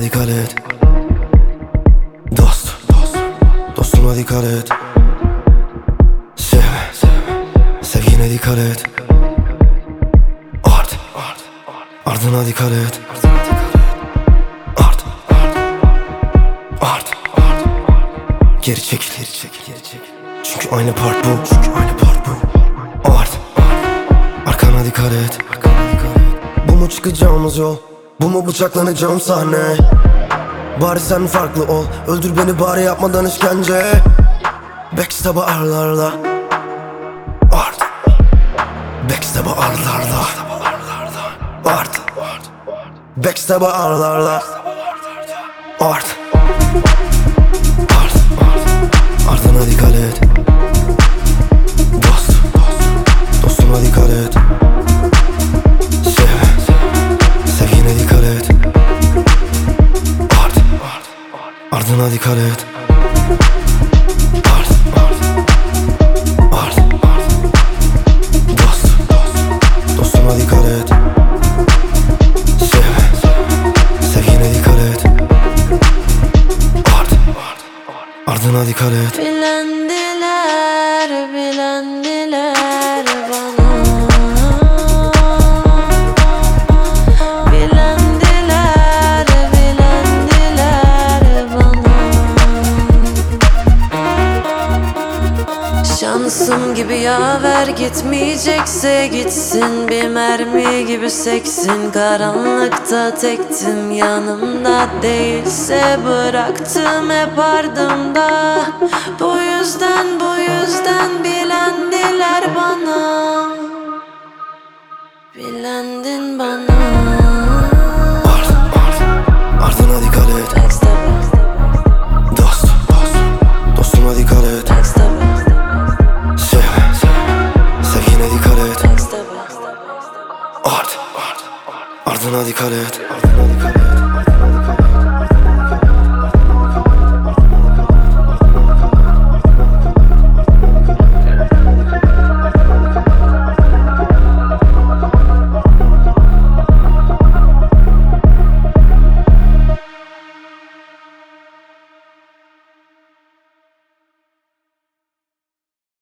dikkat et. Dostuna dikkat et. Sevgine dikkat et. Ardına dikkat et. Geri çekil. Çünkü aynı part bu. Arkana dikkat et. Bu mu çıkacağımız yol? Bu mu bıçaklanacağım sahne? Bari sen farklı ol. Öldür beni bari, yapmadan işkence. Backstab'a arlarda. Backstab'a arlarda. Backstab'a arlarda. Ardına dikkat et. Dostuna dikkat et. Sevgine dikkat et. Ardına dikkat et. Dostuna dikkat et. Sevgine dikkat et. Ardına dikkat et. Bilendiler bana. Bilendiler bana. Şansım gibi yaver, gitmeyecekse gitsin. Bir mermi gibi seksin. Karanlıkta tektim, yanımda değilse bıraktım hep ardımda. Bu yüzden bilendiler bana. Bilendin bana. Ardına dikkat et. Dostuna dikkat et. Sevgine dikkat et. Ardına dikkat et.